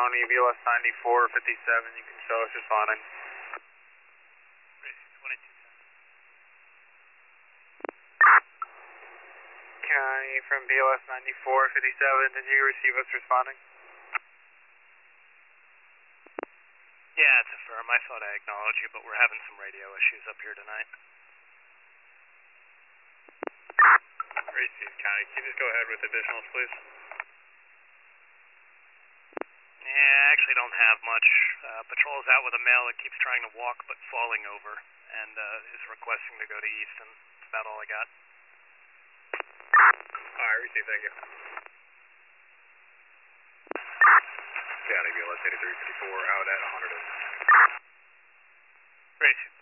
County, BLS 9457, you can show us responding. Gracie 2210. County from BLS 9457, did you receive us responding? Yeah, it's affirm. I thought I acknowledged you, but we're having some radio issues up here tonight. Gracie County, can you just go ahead with additionals, please? Yeah, I actually don't have much. Patrol's out with a male that keeps trying to walk but falling over, and is requesting to go to Easton. That's about all I got. Alright, receive, thank you. County, BLS 8354, out at 100. Gracie.